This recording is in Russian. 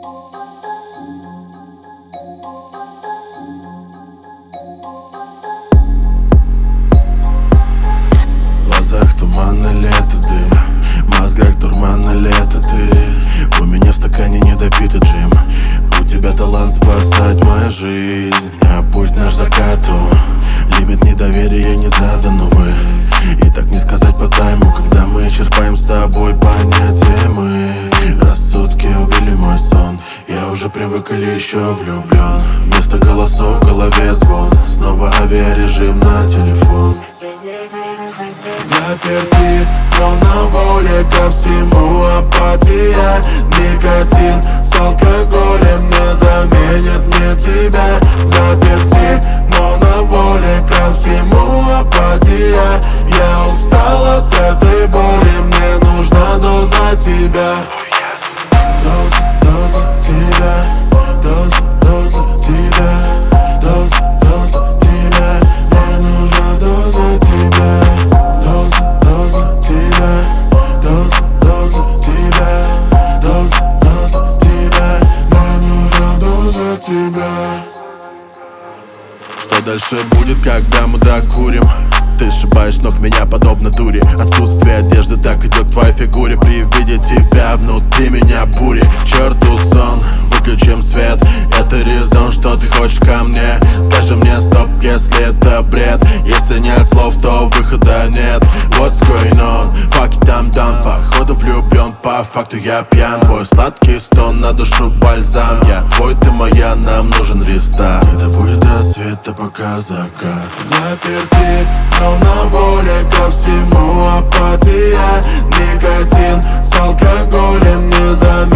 В глазах туман или это дым, в мозгах дурман или это ты. У меня в стакане недопитый джим. У тебя талант спасать мою жизнь, а путь наш закату. Лимит недоверия не задан, увы. И так не сказать по тайму, когда мы черпаем с тобой понятия мы. Рассудки убили мой сон, я уже привык или еще влюблен. Вместо голосов в голове звон, снова авиарежим на телефон. Заперти, но на воле ко всему апатия. Никотин с алкоголем не заменит мне тебя. Заперти, но на воле ко всему апатия. Я устал от этой боли, мне нужна доза тебя. Доза тебя, доза тебя, доза тебя. Мне нужна доза тебя. Доза тебя, доза тебя, доза тебя. Мне нужна доза тебя. Что дальше будет, когда мы докурим? Ты сшибаешь с ног меня подобно дуре. Отсутствие одежды так идет к твоей фигуре. При виде тебя внутри меня бури. К черту сон, выключим свет. Это резон, что ты хочешь ко мне. Скажи мне стоп, если это бред. Если нет слов, то выхода нет. What's going on? Fuck it, I'm done. Походу влюблен, по факту я пьян. Твой сладкий стон, на душу бальзам. Я твой, ты моя, нам нужен рестарт. Это будет рассвет, а пока закат. Заперти, но на воле ко всему апатия. Никотин с алкоголем не заменит